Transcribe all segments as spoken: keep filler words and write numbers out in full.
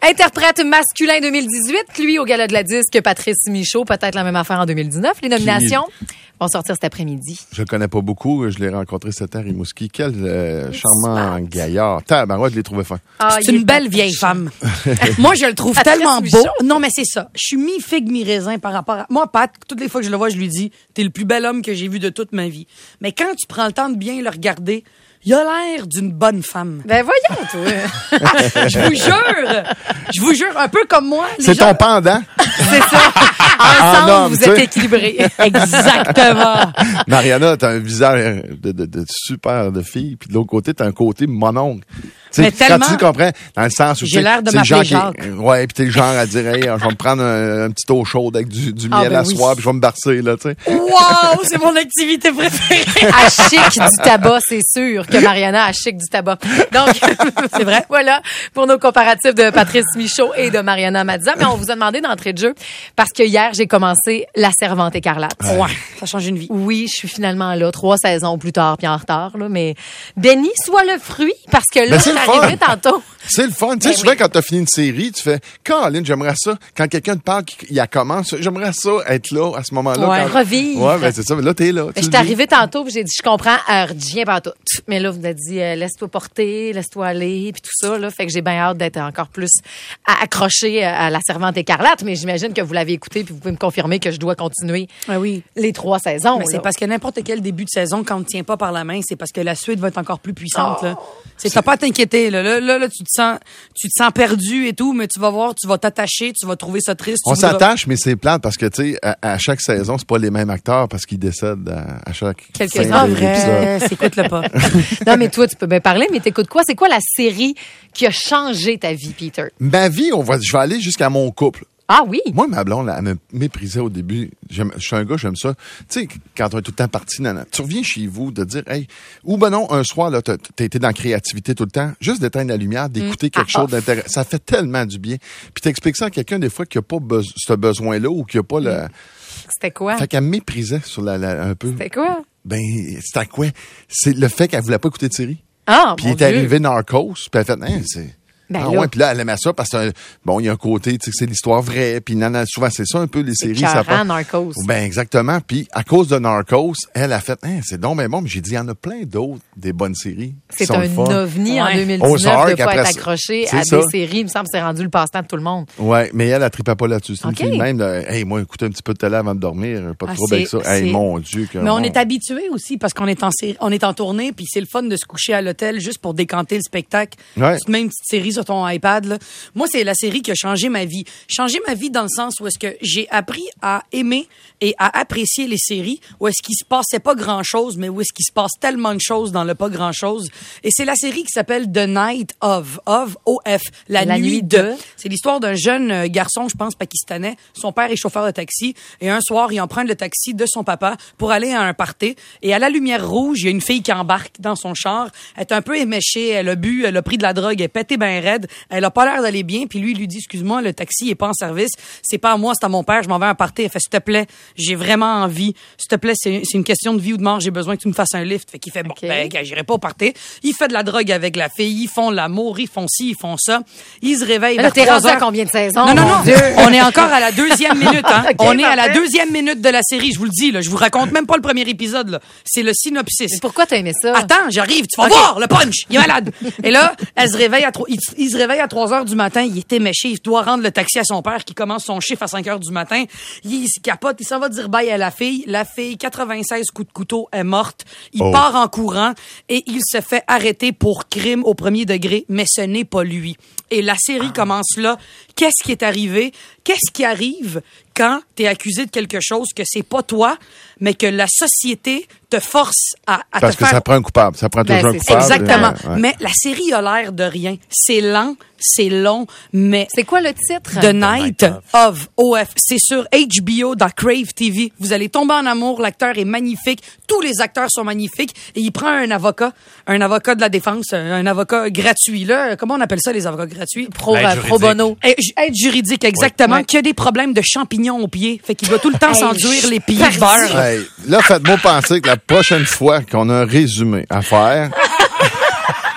Interprète masculin deux mille dix-huit, lui au Gala de la disque, Patrice Michaud, peut-être la même affaire en deux mille dix-neuf. Les nominations Qui... vont sortir cet après-midi. Je le connais pas beaucoup, je l'ai rencontré cet an à Rimouski. Quel euh, charmant gaillard. Tabarouette, je l'ai trouvé fin. Ah, c'est une belle vieille femme. Moi, je le trouve tellement beau. Non, mais c'est ça. Je suis mi-figue, mi-raisin par rapport à... Moi, Pat, toutes les fois que je le vois, je lui dis, t'es le plus bel homme que j'ai vu de toute ma vie. Mais quand tu prends le temps de bien le regarder, il a l'air d'une bonne femme. Ben voyons, toi. Je vous jure. Je vous jure, un peu comme moi. C'est gens... ton pendant. C'est ça. Ensemble, ah non, vous êtes équilibrés. Exactement. Mariana, t'as un visage de, de, de super de fille, puis de l'autre côté, t'as un côté mononcle. Mais quand tellement, tu comprends, dans le sens où j'ai l'air de m'appeler Jacques. Qui, ouais, puis t'es le genre à dire, hey, je vais me prendre un, un petit eau chaude avec du, du miel ah, ben à oui. soir, puis je vais me barcer, là, tu sais. Wow, c'est mon activité préférée. À chic du tabac, c'est sûr que Mariana a chic du tabac. Donc, c'est vrai. Voilà pour nos comparatifs de Patrice Michaud et de Mariana Mazza. Mais on vous a demandé d'entrée de jeu parce que hier, j'ai commencé La Servante écarlate. Ouais. ouais. Ça change une vie. Oui, je suis finalement là, trois saisons plus tard, puis en retard, là. Mais béni soit le fruit parce que là, c'est arrivé tantôt. C'est le fun. Tu sais, souvent, oui. quand t'as fini une série, tu fais, Caroline, j'aimerais ça. Quand quelqu'un te parle, il a commence, j'aimerais ça être là, à ce moment-là. Ouais, quand... revivre. Ouais, ben, c'est ça. Mais là, t'es là. Je suis arrivée tantôt, puis j'ai dit, je comprends, euh, je viens pas tout. Mais là, vous avez dit, euh, laisse-toi porter, laisse-toi aller, puis tout ça, là. Fait que j'ai bien hâte d'être encore plus accrochée à La Servante écarlate. Mais j'imagine que vous l'avez écouté, puis vous pouvez me confirmer que je dois continuer ah oui. les trois saisons. Mais c'est parce que n'importe quel début de saison, quand on ne tient pas par la main, c'est parce que la suite va être encore plus puissante, oh. là. C'est, t'as pas à t'inquiéter, là. Là, là, là, tu te sens, tu te sens perdu et tout, mais tu vas voir, tu vas t'attacher, tu vas trouver ça triste. On voudras... s'attache, mais c'est plate parce que, tu sais, à, à chaque saison, c'est pas les mêmes acteurs parce qu'ils décèdent à, à chaque Quelques ans, vrai. Écoute-le pas. Non, mais toi, tu peux bien parler, mais t'écoutes quoi? C'est quoi la série qui a changé ta vie, Peter? Ma vie, on va, je vais aller jusqu'à mon couple. Ah oui? Moi, ma blonde, elle me méprisait au début. J'aime, je suis un gars, j'aime ça. Tu sais, quand on est tout le temps parti, nana, tu reviens chez vous de dire, hey, ou ben non, un soir, là, t'as, t'as été dans la créativité tout le temps, juste d'éteindre la lumière, d'écouter mmh. quelque ah, chose d'intéressant. Ça fait tellement du bien. Puis t'expliques ça à quelqu'un, des fois, qui a pas be- ce besoin-là ou qui a pas mmh. le... C'était quoi? Fait qu'elle me méprisait sur la, la un peu. C'était quoi? Ben, c'était quoi? C'est le fait qu'elle voulait pas écouter de série. Ah, puis il est arrivé Narcos, puis elle a fait, hein, c'est... Ben ah là. ouais, puis là, elle aimait ça parce que, bon, il y a un côté, tu sais, c'est l'histoire vraie, puis nana, souvent, c'est ça un peu, les c'est séries. Ça pas... Narcos. Ben, exactement. Puis, à cause de Narcos, elle a fait, hein, c'est donc ben bon, mais j'ai dit, il y en a plein d'autres, des bonnes séries. C'est un ovni ouais. en deux mille dix-neuf Ozark, de pas être ça, accroché à ça. des séries. Il me semble que c'est rendu le passe-temps de tout le monde. Ouais, mais elle, elle tripait pas là-dessus. C'est okay. une fille même, là, hey, moi, écoutez un petit peu de télé avant de dormir, pas de ah, trouble avec ça. Hey, mon Dieu. Que mais on bon. est habitué aussi parce qu'on est en série, on est en tournée, puis c'est le fun de se coucher à l'hôtel juste pour décanter le spectacle. Ouais. Tu te mets une petite série sur ton iPad, là. Moi, c'est la série qui a changé ma vie. Changé ma vie dans le sens où est-ce que j'ai appris à aimer et à apprécier les séries où est-ce qu'il se passait pas grand-chose, mais où est-ce qu'il se passe tellement de choses dans le pas grand-chose. Et c'est la série qui s'appelle The Night of, of, O F, La, la nuit, nuit de. de. C'est l'histoire d'un jeune garçon, je pense, pakistanais. Son père est chauffeur de taxi et un soir, il emprunte le taxi de son papa pour aller à un party. Et à la lumière rouge, il y a une fille qui embarque dans son char. Elle est un peu éméchée, elle a bu, elle a pris de la drogue, elle est pétée ben raide. Elle a pas l'air d'aller bien, puis lui, il lui dit, excuse-moi, le taxi est pas en service, c'est pas à moi, c'est à mon père, je m'en vais à un party. Elle fait, s'il te plaît, j'ai vraiment envie, s'il te plaît, c'est, c'est une question de vie ou de mort, j'ai besoin que tu me fasses un lift. Fait qu'il fait, bon, okay. ben, j'irai pas au party. Il fait de la drogue avec la fille, ils font l'amour, ils font ci, ils font ça. Ils se réveillent. Là, t'es rendu à combien de saisons? Non, non, non. On est encore à la deuxième minute, hein. Okay, on est parfait. À la deuxième minute de la série, je vous le dis, là. Je vous raconte même pas le premier épisode, là. C'est le synopsis. Mais pourquoi t'as aimé ça? Attends, j'arrive, tu vas okay. voir, le punch. Il est malade. Et là, elle se réveille à trois, il, il se réveille à trois heures du matin, il est éméché, il doit rendre le taxi à son père qui commence son chiffre à cinq heures du matin. Il, il se capote, il s'en va dire bye à la fille. La fille, quatre-vingt-seize coups de couteau, est morte. Il oh. part en courant et il se fait arrêter pour crime au premier degré, mais ce n'est pas lui. Et la série ah. commence là. Qu'est-ce qui est arrivé? Qu'est-ce qui arrive quand t'es accusé de quelque chose que c'est pas toi, mais que la société te force à, à Parce te que faire... ça prend un coupable. Ça prend toujours ben, un coupable. Exactement. Euh, ouais. Mais la série a l'air de rien. C'est lent, c'est long, mais... C'est quoi le titre? The Night of O F. C'est sur H B O dans Crave T V. Vous allez tomber en amour. L'acteur est magnifique. Tous les acteurs sont magnifiques. Et il prend un avocat, un avocat de la défense, un avocat gratuit. Là, comment on appelle ça, les avocats gratuits? Pro, euh, pro bono. Aide juridique, exactement. Ouais. Qui a des problèmes de champignons aux pieds. Fait qu'il doit tout le temps hey, s'enduire les pieds de beurre. Hey, là, faites-moi penser que la prochaine fois qu'on a un résumé à faire...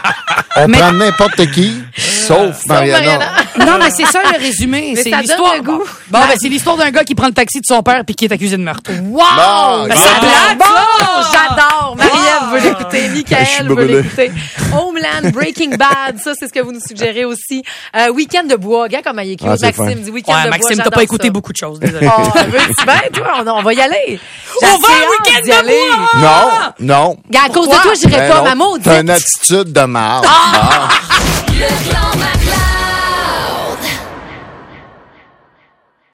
On Mais- prend n'importe qui, sauf Mariana. Mariana. Non, mais c'est ça le résumé. Mais C'est ça donne l'histoire. le goût. Bon, ben, c'est l'histoire d'un gars qui prend le taxi de son père puis qui est accusé de meurtre. Wow! Bon, Ben, bon. c'est plate, bon! J'adore! Marie-Ève veut l'écouter, Je suis Mickaël veut brûlé. l'écouter. Homeland, Breaking Bad, ça, c'est ce que vous nous suggérez aussi. Euh, Week-end de bois, gars, comme il est cute. Ah, c'est Maxime fin. dit Week-end Ouais, de bois, Maxime, t'as j'adore pas écouté ça. beaucoup de choses, désolé. Oh, veux-tu bien, toi? On, on va y aller. J'ai On va assez un hâte week-end d'y de aller. bois! Non, non. Gars, à cause de Pourquoi? toi, j'irai Ben pas, non, ma maudite. T'as une attitude de marde. Ah. Le clan